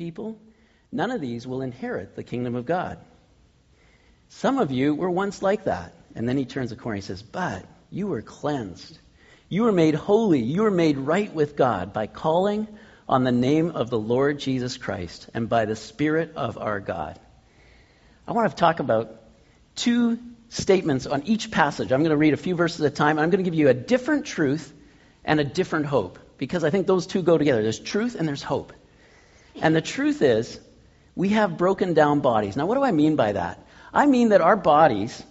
people, none of these will inherit the kingdom of God. Some of you were once like that. And then he turns the corner and he says, but you were cleansed. You were made holy. You were made right with God by calling on the name of the Lord Jesus Christ and by the Spirit of our God. I want to talk about two statements on each passage. I'm going to read a few verses at a time. I'm going to give you a different truth and a different hope, because I think those two go together. There's truth and there's hope. And the truth is, we have broken down bodies. Now, what do I mean by that? I mean that our bodies,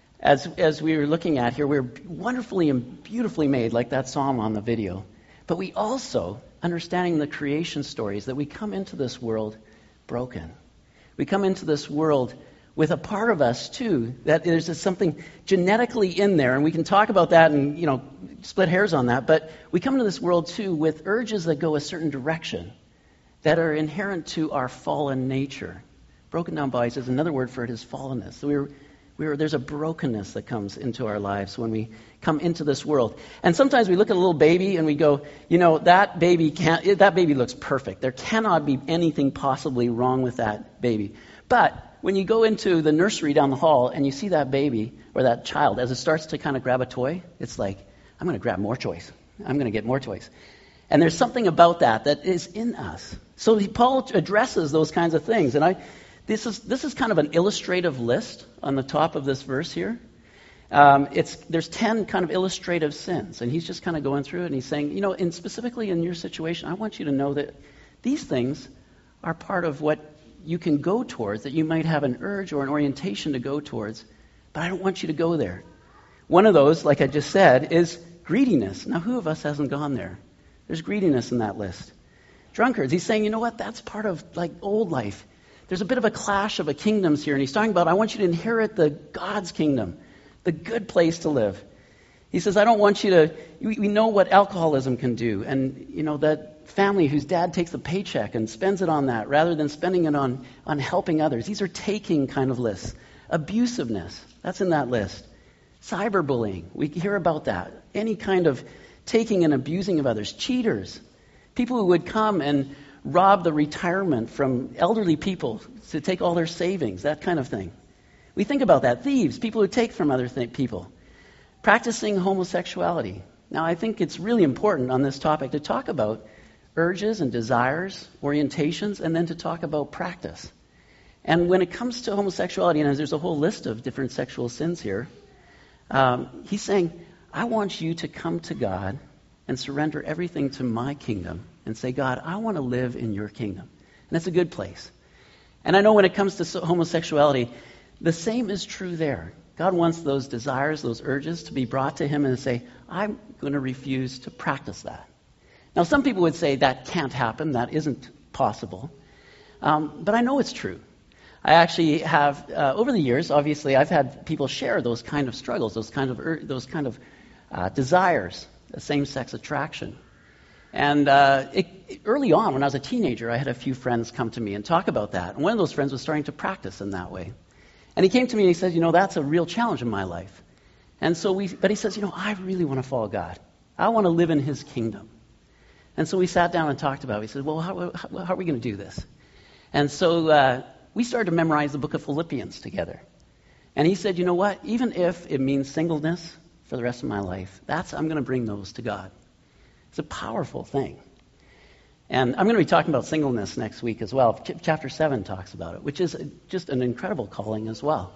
as we were looking at here, we're wonderfully and beautifully made, like that psalm on the video. But we also, understanding the creation stories, that we come into this world broken. We come into this world with a part of us, too, that there's just something genetically in there, and we can talk about that and, split hairs on that, but we come into this world, too, with urges that go a certain direction that are inherent to our fallen nature. Broken down bodies is another word for it, is fallenness. So there's a brokenness that comes into our lives when we come into this world. And sometimes we look at a little baby and we go, that baby looks perfect. There cannot be anything possibly wrong with that baby. But when you go into the nursery down the hall and you see that baby or that child, as it starts to kind of grab a toy, it's like, I'm going to grab more toys. I'm going to get more toys. And there's something about that is in us. So Paul addresses those kinds of things. And this is kind of an illustrative list on the top of this verse here. There's 10 kind of illustrative sins. And he's just kind of going through it and he's saying, specifically in your situation, I want you to know that these things are part of what you can go towards, that you might have an urge or an orientation to go towards, but I don't want you to go there. One of those, like I just said, is greediness. Now, who of us hasn't gone there? There's greediness in that list. Drunkards, he's saying, that's part of old life. There's a bit of a clash of kingdoms here, and he's talking about, I want you to inherit the God's kingdom, the good place to live. He says, I don't want you to, we know what alcoholism can do, and that family whose dad takes the paycheck and spends it on that rather than spending it on helping others. These are taking kind of lists. Abusiveness, that's in that list. Cyberbullying, we hear about that. Any kind of taking and abusing of others. Cheaters, people who would come and rob the retirement from elderly people to take all their savings, that kind of thing. We think about that. Thieves, people who take from other people. Practicing homosexuality. Now, I think it's really important on this topic to talk about urges and desires, orientations, and then to talk about practice. And when it comes to homosexuality, and there's a whole list of different sexual sins here, he's saying, I want you to come to God and surrender everything to my kingdom and say, God, I want to live in your kingdom. And it's a good place. And I know when it comes to homosexuality, the same is true there. God wants those desires, those urges to be brought to him and say, I'm going to refuse to practice that. Now, some people would say that can't happen, that isn't possible. But I know it's true. I actually have, over the years, obviously, I've had people share those kind of struggles, those kind of desires, same-sex attraction. And early on, when I was a teenager, I had a few friends come to me and talk about that. And one of those friends was starting to practice in that way. And he came to me and he said, that's a real challenge in my life. And so but he says, I really want to follow God. I want to live in his kingdom. And so we sat down and talked about it. He said, well, how are we going to do this? And so we started to memorize the book of Philippians together. And he said, even if it means singleness for the rest of my life, I'm going to bring those to God. It's a powerful thing. And I'm going to be talking about singleness next week as well. Chapter 7 talks about it, which is just an incredible calling as well.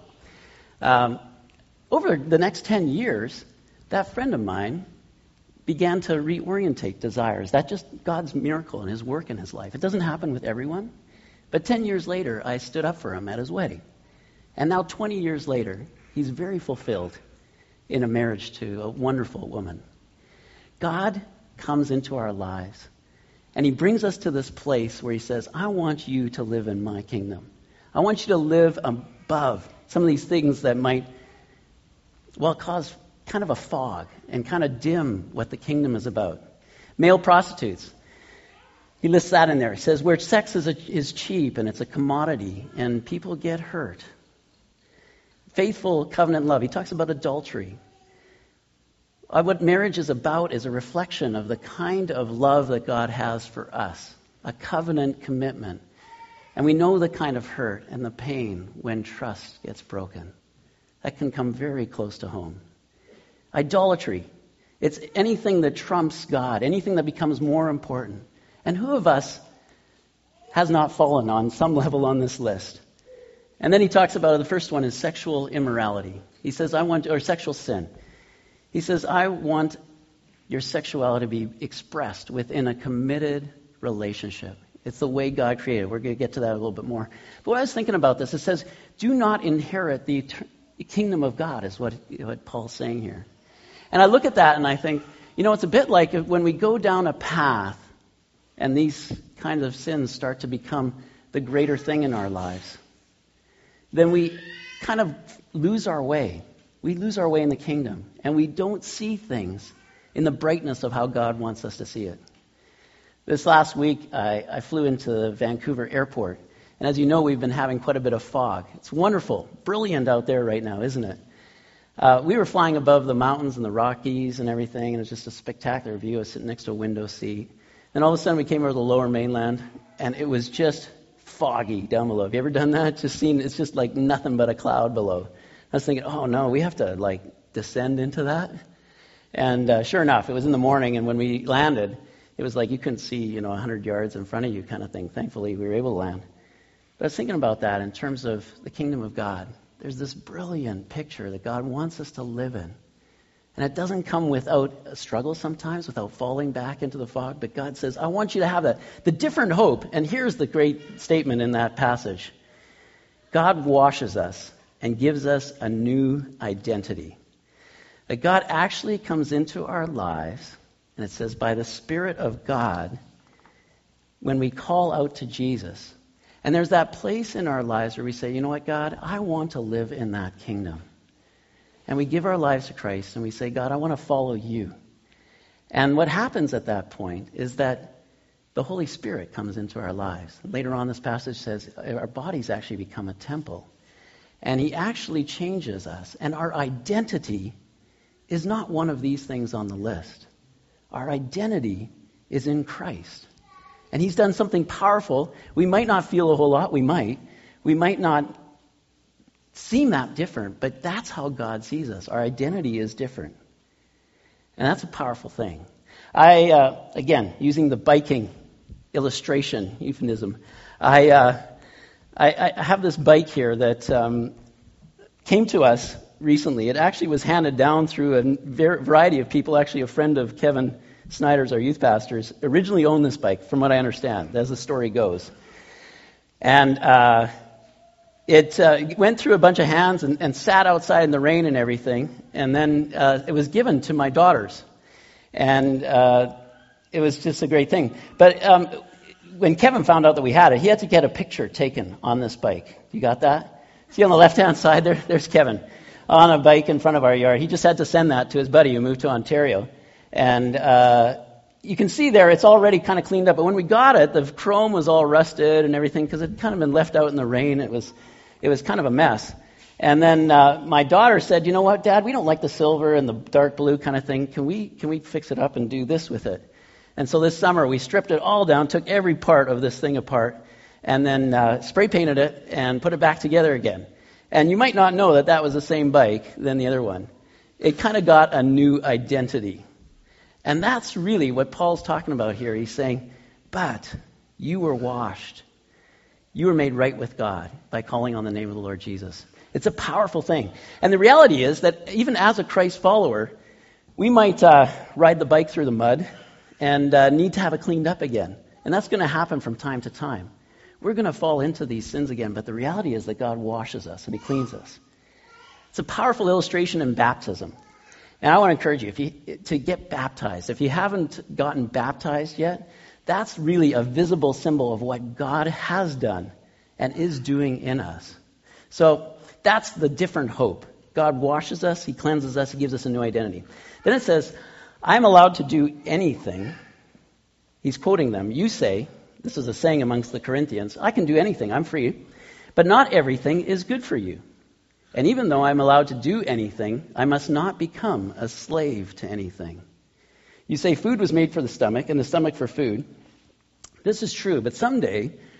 Over the next 10 years, that friend of mine began to reorientate desires. That's just God's miracle and his work in his life. It doesn't happen with everyone. But 10 years later, I stood up for him at his wedding. And now 20 years later, he's very fulfilled in a marriage to a wonderful woman. God comes into our lives, and he brings us to this place where he says, I want you to live in my kingdom. I want you to live above some of these things that might, cause kind of a fog and kind of dim what the kingdom is about. Male prostitutes. He lists that in there. He says, where sex is cheap and it's a commodity and people get hurt. Faithful covenant love. He talks about adultery. What marriage is about is a reflection of the kind of love that God has for us. A covenant commitment And we know the kind of hurt and the pain when trust gets broken. That can come very close to home. Idolatry. It's anything that trumps God, anything that becomes more important. And who of us has not fallen on some level on this list? And then he talks about the first one is sexual immorality. He says, or sexual sin. He says, I want your sexuality to be expressed within a committed relationship. It's the way God created. We're going to get to that a little bit more. But when I was thinking about this, it says, do not inherit the kingdom of God, is what Paul's saying here. And I look at that and I think, it's a bit like when we go down a path and these kinds of sins start to become the greater thing in our lives, then we kind of lose our way. We lose our way in the kingdom, and we don't see things in the brightness of how God wants us to see it. This last week, I flew into the Vancouver airport, and as you know, we've been having quite a bit of fog. It's wonderful, brilliant out there right now, isn't it? We were flying above the mountains and the Rockies and everything, and it was just a spectacular view. I was sitting next to a window seat. And all of a sudden, we came over the lower mainland, and it was just foggy down below. Have you ever done that? It's just like nothing but a cloud below. I was thinking, oh no, we have to descend into that. And sure enough, it was in the morning, and when we landed, it was like you couldn't see, 100 yards in front of you kind of thing. Thankfully, we were able to land. But I was thinking about that in terms of the kingdom of God. There's this brilliant picture that God wants us to live in. And it doesn't come without a struggle sometimes, without falling back into the fog. But God says, I want you to have that. The different hope, and here's the great statement in that passage. God washes us and gives us a new identity. That God actually comes into our lives, and it says, by the Spirit of God, when we call out to Jesus. And there's that place in our lives where we say, you know what, God, I want to live in that kingdom. And we give our lives to Christ, and we say, God, I want to follow you. And what happens at that point is that the Holy Spirit comes into our lives. Later on, this passage says our bodies actually become a temple. And he actually changes us. And our identity is not one of these things on the list. Our identity is in Christ. And he's done something powerful. We might not feel a whole lot. We might not seem that different, but that's how God sees us. Our identity is different. And that's a powerful thing. Again, using the biking illustration, euphemism, I have this bike here that came to us recently. It actually was handed down through a variety of people. Actually, a friend of Kevin Snyder's, our youth pastors, originally owned this bike, from what I understand, as the story goes. And it went through a bunch of hands and sat outside in the rain and everything. And then it was given to my daughters. And it was just a great thing. But when Kevin found out that we had it, he had to get a picture taken on this bike. You got that? See on the left-hand side there? There's Kevin on a bike in front of our yard. He just had to send that to his buddy who moved to Ontario. And you can see there it's already kind of cleaned up. But when we got it, the chrome was all rusted and everything because it had kind of been left out in the rain. It was kind of a mess. And then my daughter said, you know what, Dad, we don't like the silver and the dark blue kind of thing. Can we fix it up and do this with it? And so this summer we stripped it all down, took every part of this thing apart, and then spray painted it and put it back together again. And you might not know that that was the same bike than the other one. It kind of got a new identity. And that's really what Paul's talking about here. He's saying, but you were washed. You were made right with God by calling on the name of the Lord Jesus. It's a powerful thing. And the reality is that even as a Christ follower, we might ride the bike through the mud and need to have it cleaned up again. And that's going to happen from time to time. We're going to fall into these sins again, but the reality is that God washes us and he cleans us. It's a powerful illustration in baptism. And I want to encourage you to get baptized. If you haven't gotten baptized yet, that's really a visible symbol of what God has done and is doing in us. So that's the different hope. God washes us, he cleanses us, he gives us a new identity. Then it says, I'm allowed to do anything. He's quoting them. You say, this is a saying amongst the Corinthians, I can do anything, I'm free, but not everything is good for you. And even though I'm allowed to do anything, I must not become a slave to anything. You say food was made for the stomach and the stomach for food. This is true, but someday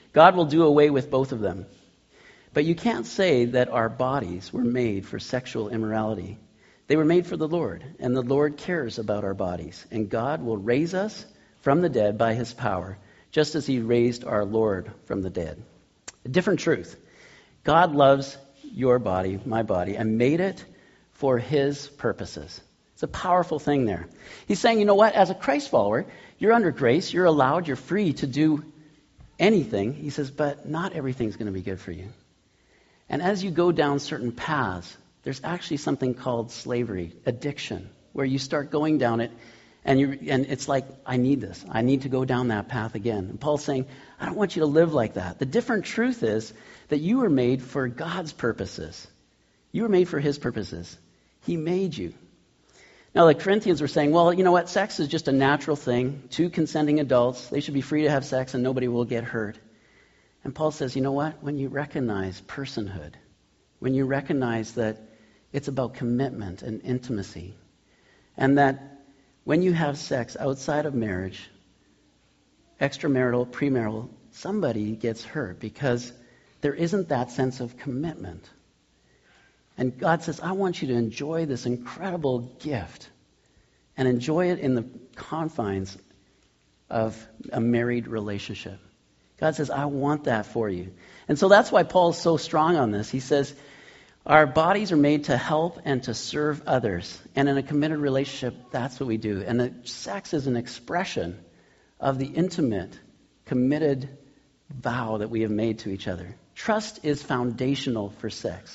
God will do away with both of them. But you can't say that our bodies were made for sexual immorality. They were made for the Lord, and the Lord cares about our bodies. And God will raise us from the dead by his power, just as he raised our Lord from the dead. A different truth. God loves your body, my body, and made it for his purposes. It's a powerful thing there. He's saying, you know what? As a Christ follower, you're under grace. You're allowed. You're free to do anything. He says, but not everything's going to be good for you. And as you go down certain paths, there's actually something called slavery, addiction, where you start going down it, and it's like, I need this. I need to go down that path again. And Paul's saying, I don't want you to live like that. The different truth is that you were made for God's purposes. You were made for his purposes. He made you. Now, the Corinthians were saying, well, you know what? Sex is just a natural thing. Two consenting adults, they should be free to have sex and nobody will get hurt. And Paul says, you know what? When you recognize personhood, when you recognize that it's about commitment and intimacy, and that when you have sex outside of marriage, extramarital, premarital, somebody gets hurt because there isn't that sense of commitment. And God says, I want you to enjoy this incredible gift and enjoy it in the confines of a married relationship. God says, I want that for you. And so that's why Paul is so strong on this. He says, our bodies are made to help and to serve others. And in a committed relationship, that's what we do. And sex is an expression of the intimate, committed vow that we have made to each other. Trust is foundational for sex.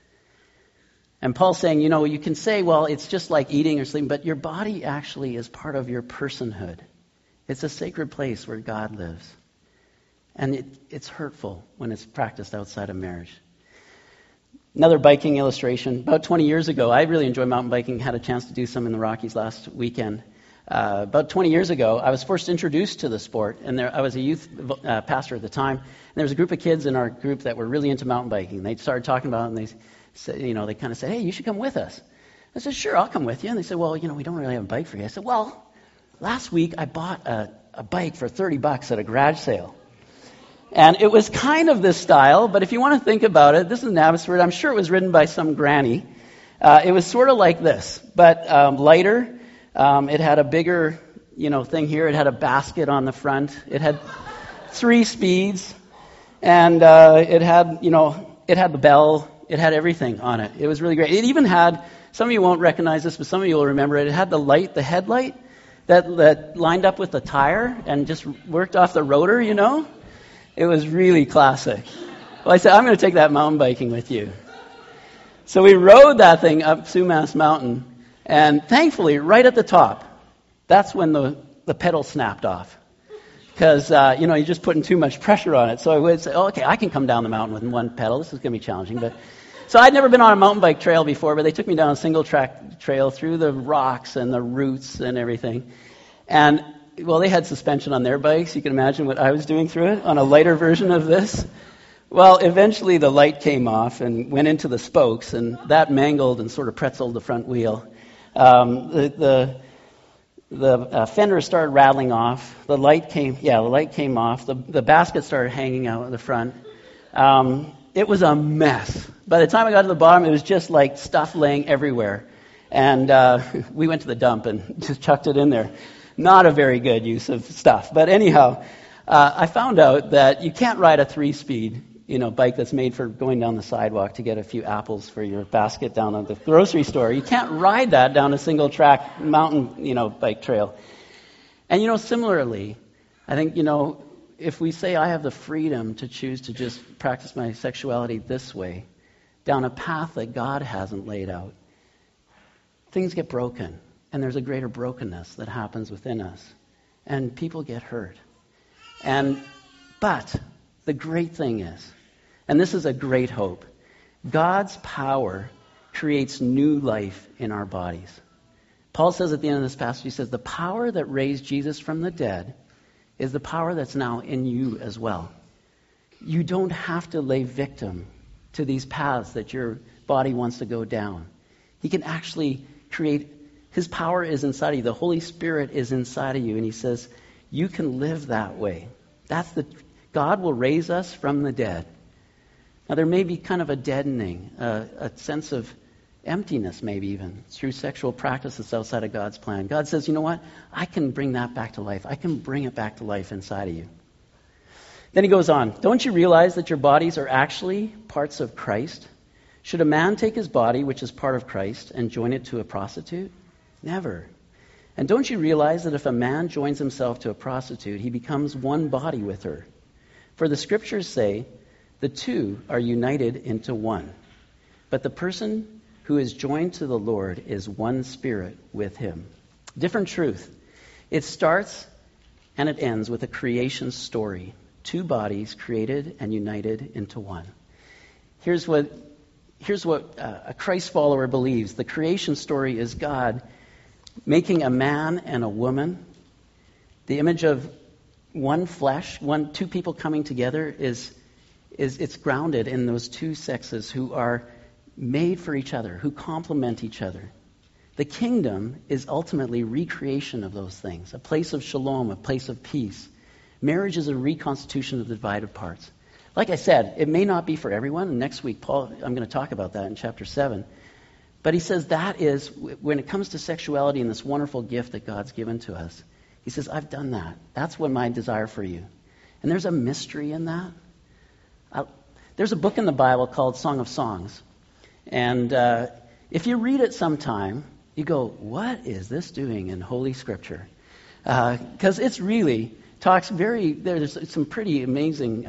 And Paul's saying, you know, you can say, well, it's just like eating or sleeping, but your body actually is part of your personhood. It's a sacred place where God lives. And it's hurtful when it's practiced outside of marriage. Another biking illustration. About 20 years ago, I really enjoy mountain biking, had a chance to do some in the Rockies last weekend. About 20 years ago, I was first introduced to the sport, and I was a youth pastor at the time. And there was a group of kids in our group that were really into mountain biking. They started talking about it, and they said, you know, they kind of said, hey, you should come with us. I said, sure, I'll come with you. And they said, well, you know, we don't really have a bike for you. I said, well, last week I bought a bike for $30 at a garage sale. And it was kind of this style, but if you want to think about it, this is an Abbotsford. I'm sure it was ridden by some granny. It was sort of like this, but lighter. It had a bigger, thing here. It had a basket on the front. It had 3 speeds, and it had the bell. It had everything on it. It was really great. It even had, some of you won't recognize this, but some of you will remember it. It had the headlight that lined up with the tire and just worked off the rotor, It was really classic. Well, I said, I'm going to take that mountain biking with you. So we rode that thing up Sumas Mountain, and thankfully, right at the top, that's when the pedal snapped off. Because, you're just putting too much pressure on it. So I would say, okay, I can come down the mountain with one pedal. This is going to be challenging. So I'd never been on a mountain bike trail before, but they took me down a single track trail through the rocks and the roots and everything. And, well, they had suspension on their bikes. You can imagine what I was doing through it on a lighter version of this. Well, eventually the light came off and went into the spokes, and that mangled and sort of pretzeled the front wheel. The fender started rattling off. The light came off. The basket started hanging out in the front. It was a mess. By the time I got to the bottom, it was just like stuff laying everywhere. And we went to the dump and just chucked it in there. Not a very good use of stuff. But anyhow, I found out that you can't ride a 3-speed, bike that's made for going down the sidewalk to get a few apples for your basket down at the grocery store. You can't ride that down a single track mountain, bike trail. And, similarly, I think, if we say I have the freedom to choose to just practice my sexuality this way, down a path that God hasn't laid out, things get broken. And there's a greater brokenness that happens within us. And people get hurt. But the great thing is, and this is a great hope, God's power creates new life in our bodies. Paul says at the end of this passage, he says, the power that raised Jesus from the dead is the power that's now in you as well. You don't have to lay victim to these paths that your body wants to go down. He can actually create. His power is inside of you. The Holy Spirit is inside of you. And he says, you can live that way. That's the God will raise us from the dead. Now, there may be kind of a deadening, a sense of emptiness, maybe even, through sexual practices outside of God's plan. God says, you know what? I can bring that back to life. I can bring it back to life inside of you. Then he goes on, don't you realize that your bodies are actually parts of Christ? Should a man take his body, which is part of Christ, and join it to a prostitute? Never. And don't you realize that if a man joins himself to a prostitute, he becomes one body with her? For the scriptures say, the two are united into one. But the person who is joined to the Lord is one spirit with him. Different truth. It starts and it ends with a creation story. Two bodies created and united into one. Here's what a Christ follower believes. The creation story is God making a man and a woman. The image of one flesh, two people coming together it's grounded in those two sexes who are made for each other, who complement each other. The kingdom is ultimately recreation of those things, a place of shalom, a place of peace. Marriage is a reconstitution of the divided parts. Like I said, it may not be for everyone, and next week, I'm going to talk about that in chapter 7. But he says that is, when it comes to sexuality and this wonderful gift that God's given to us, he says, I've done that. That's what my desire for you. And there's a mystery in that. There's a book in the Bible called Song of Songs. And if you read it sometime, you go, what is this doing in Holy Scripture? Because it's really talks there's some pretty amazing,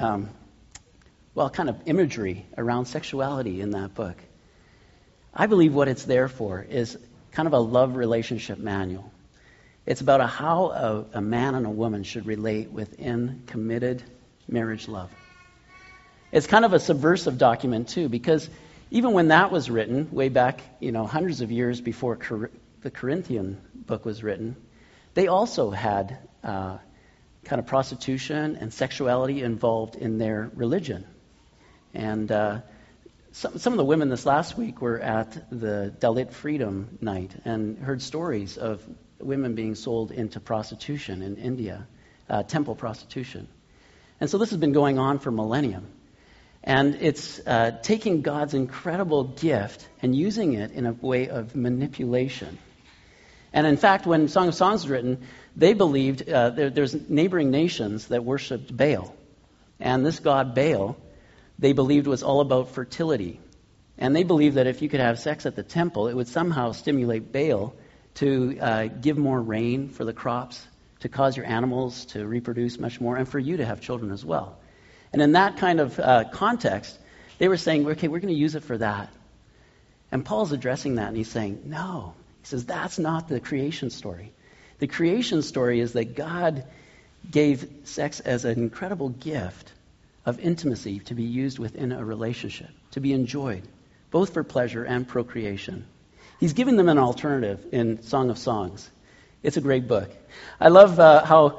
kind of imagery around sexuality in that book. I believe what it's there for is kind of a love relationship manual. It's about how a man and a woman should relate within committed marriage love. It's kind of a subversive document, too, because even when that was written, way back, hundreds of years before the Corinthian book was written, they also had kind of prostitution and sexuality involved in their religion. And some of the women this last week were at the Dalit Freedom Night and heard stories of women being sold into prostitution in India, temple prostitution. And so this has been going on for millennium. And it's taking God's incredible gift and using it in a way of manipulation. And in fact, when Song of Songs was written, they believed there's neighboring nations that worshipped Baal. And this god Baal, they believed was all about fertility. And they believed that if you could have sex at the temple, it would somehow stimulate Baal to give more rain for the crops, to cause your animals to reproduce much more, and for you to have children as well. And in that kind of context, they were saying, okay, we're going to use it for that. And Paul's addressing that, and he's saying, no. He says, that's not the creation story. The creation story is that God gave sex as an incredible gift of intimacy to be used within a relationship, to be enjoyed, both for pleasure and procreation. He's giving them an alternative in Song of Songs. It's a great book. I love how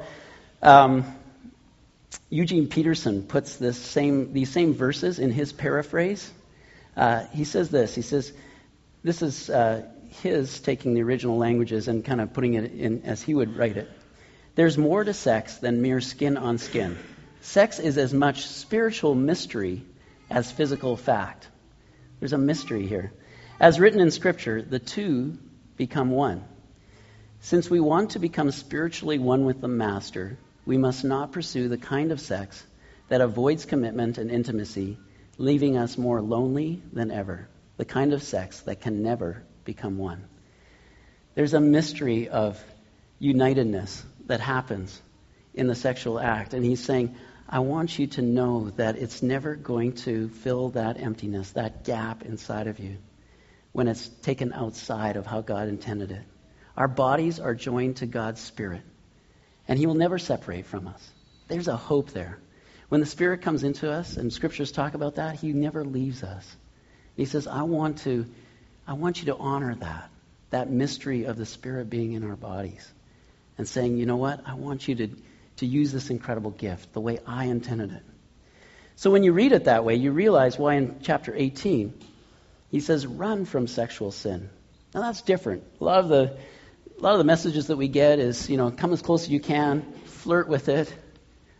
Eugene Peterson puts these same verses in his paraphrase. He says this. He says, this is his taking the original languages and kind of putting it in as he would write it. There's more to sex than mere skin on skin. Sex is as much spiritual mystery as physical fact. There's a mystery here. As written in Scripture, the two become one. Since we want to become spiritually one with the Master, we must not pursue the kind of sex that avoids commitment and intimacy, leaving us more lonely than ever. The kind of sex that can never become one. There's a mystery of unitedness that happens in the sexual act. And he's saying, I want you to know that it's never going to fill that emptiness, that gap inside of you, when it's taken outside of how God intended it. Our bodies are joined to God's Spirit, and He will never separate from us. There's a hope there. When the Spirit comes into us, and Scriptures talk about that, He never leaves us. He says, I want you to honor that mystery of the Spirit being in our bodies, and saying, you know what, I want you to use this incredible gift the way I intended it. So when you read it that way, you realize why in chapter 18, he says, run from sexual sin. Now that's different. A lot of the messages that we get is, come as close as you can, flirt with it,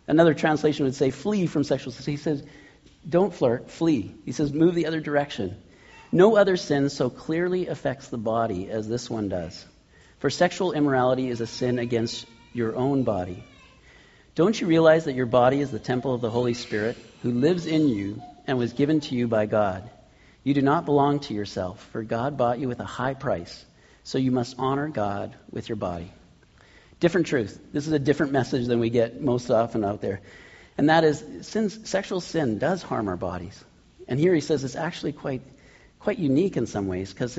Another translation would say, flee from sexual sin. He says, don't flirt, flee. He says, move the other direction. No other sin so clearly affects the body as this one does. For sexual immorality is a sin against your own body. Don't you realize that your body is the temple of the Holy Spirit, who lives in you and was given to you by God? You do not belong to yourself, for God bought you with a high price, so you must honor God with your body. Different truth. This is a different message than we get most often out there. And that is, sexual sin does harm our bodies. And here he says it's actually quite unique in some ways, because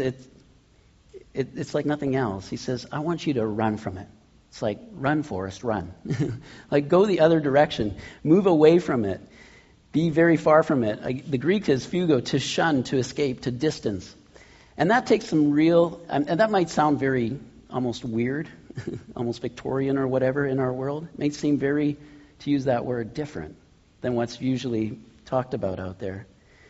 it's like nothing else. He says, I want you to run from it. It's like, run, Forrest, run. Like, go the other direction. Move away from it. Be very far from it. The Greek is phugo, to shun, to escape, to distance. And that takes some real, and that might sound very almost weird, almost Victorian or whatever in our world. It may seem very, to use that word, different than what's usually talked about out there.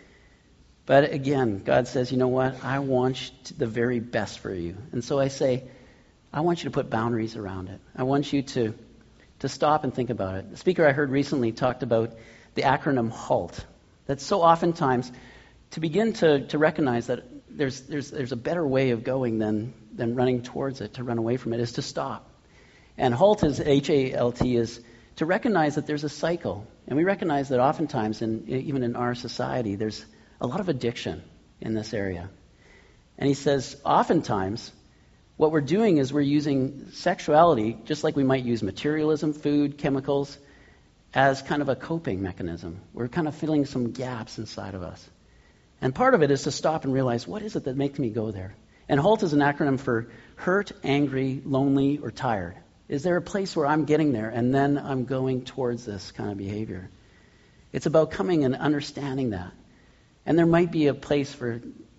But again, God says, you know what? I want the very best for you. And so I say, I want you to put boundaries around it. I want you to stop and think about it. The speaker I heard recently talked about the acronym HALT. That so oftentimes, to begin to recognize that there's a better way of going than running towards it, to run away from it, is to stop. And HALT is, H-A-L-T, is to recognize that there's a cycle. And we recognize that oftentimes, even in our society, there's a lot of addiction in this area. And he says, oftentimes, what we're doing is we're using sexuality, just like we might use materialism, food, chemicals, as kind of a coping mechanism. We're kind of filling some gaps inside of us. And part of it is to stop and realize, what is it that makes me go there? And HALT is an acronym for hurt, angry, lonely, or tired. Is there a place where I'm getting there and then I'm going towards this kind of behavior? It's about coming and understanding that. And there might be a place for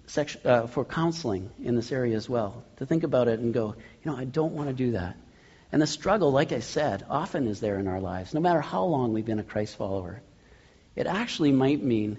counseling in this area as well, to think about it and go, I don't want to do that. And the struggle, like I said, often is there in our lives, no matter how long we've been a Christ follower. It actually might mean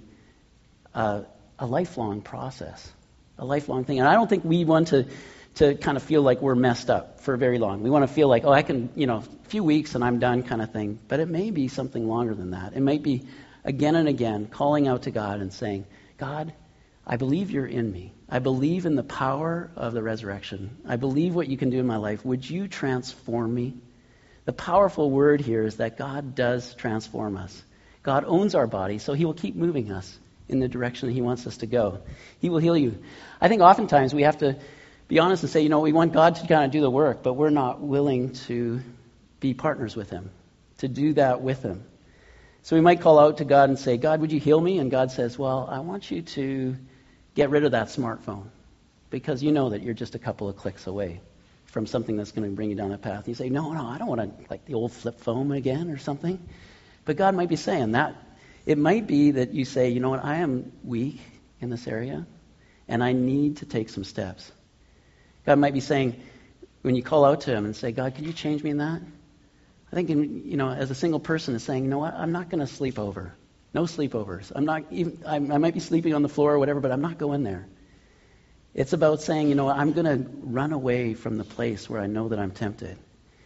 a lifelong process, a lifelong thing. And I don't think we want to kind of feel like we're messed up for very long. We want to feel like, I can, a few weeks and I'm done kind of thing. But it may be something longer than that. It might be again and again calling out to God and saying, God, I believe you're in me. I believe in the power of the resurrection. I believe what you can do in my life. Would you transform me? The powerful word here is that God does transform us. God owns our body, so he will keep moving us in the direction that he wants us to go. He will heal you. I think oftentimes we have to be honest and say, we want God to kind of do the work, but we're not willing to be partners with him, to do that with him. So we might call out to God and say, God, would you heal me? And God says, well, I want you to get rid of that smartphone, because you know that you're just a couple of clicks away from something that's going to bring you down that path. You say, no, I don't want to, like the old flip phone again or something. But God might be saying that. It might be that you say, you know what, I am weak in this area, and I need to take some steps. God might be saying, when you call out to him and say, God, could you change me in that? I think, as a single person is saying, you know what, I'm not going to sleep over. No sleepovers. I might be sleeping on the floor or whatever, but I'm not going there. It's about saying, I'm going to run away from the place where I know that I'm tempted.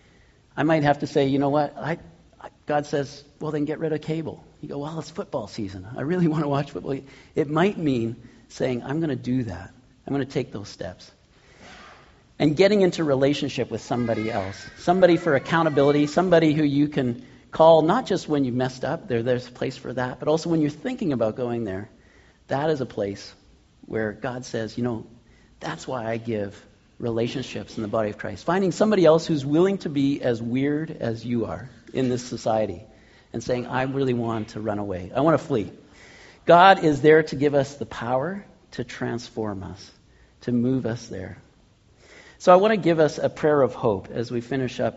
I might have to say, you know what, God says, well, then get rid of cable. You go, well, it's football season. I really want to watch football. It might mean saying, I'm going to do that. I'm going to take those steps. And getting into relationship with somebody else. Somebody for accountability, somebody who you can call, not just when you messed up, there's a place for that, but also when you're thinking about going there. That is a place where God says, that's why I give relationships in the body of Christ. Finding somebody else who's willing to be as weird as you are in this society and saying, I really want to run away. I want to flee. God is there to give us the power to transform us, to move us there. So I want to give us a prayer of hope as we finish up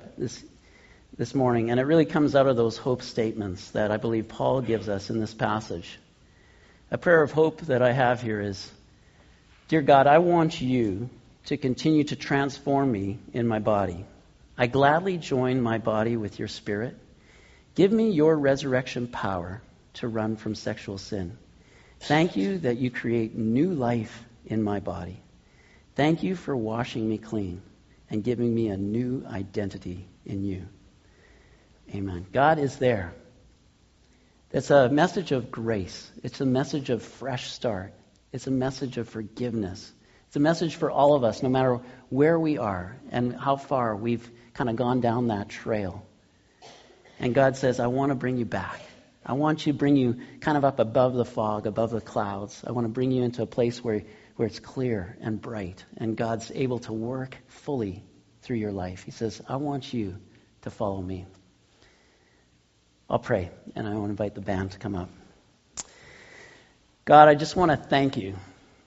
this morning. And it really comes out of those hope statements that I believe Paul gives us in this passage. A prayer of hope that I have here is, Dear God, I want you to continue to transform me in my body. I gladly join my body with your spirit. Give me your resurrection power to run from sexual sin. Thank you that you create new life in my body. Thank you for washing me clean and giving me a new identity in you. Amen. God is there. It's a message of grace. It's a message of fresh start. It's a message of forgiveness. It's a message for all of us, no matter where we are and how far we've kind of gone down that trail. And God says, I want to bring you back. I want to bring you kind of up above the fog, above the clouds. I want to bring you into a place where it's clear and bright, and God's able to work fully through your life. He says, I want you to follow me. I'll pray, and I want to invite the band to come up. God, I just want to thank you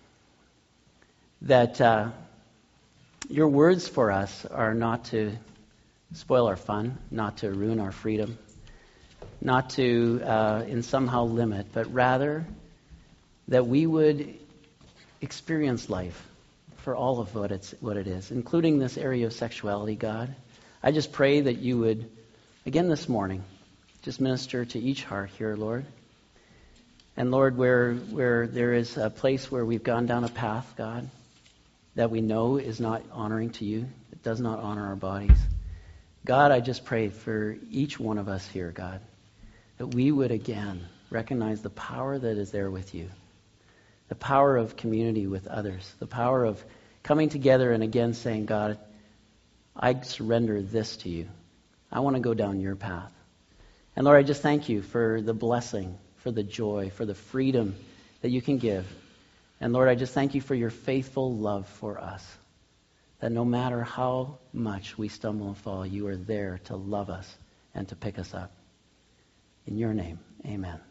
that your words for us are not to spoil our fun, not to ruin our freedom, not to in somehow limit, but rather that we would experience life for all of what it is, including this area of sexuality, God. I just pray that you would, again this morning, just minister to each heart here, Lord. And Lord, where there is a place where we've gone down a path, God, that we know is not honoring to you, it does not honor our bodies. God, I just pray for each one of us here, God, that we would again recognize the power that is there with you, the power of community with others, the power of coming together and again saying, God, I surrender this to you. I want to go down your path. And Lord, I just thank you for the blessing, for the joy, for the freedom that you can give. And Lord, I just thank you for your faithful love for us, that no matter how much we stumble and fall, you are there to love us and to pick us up. In your name, amen.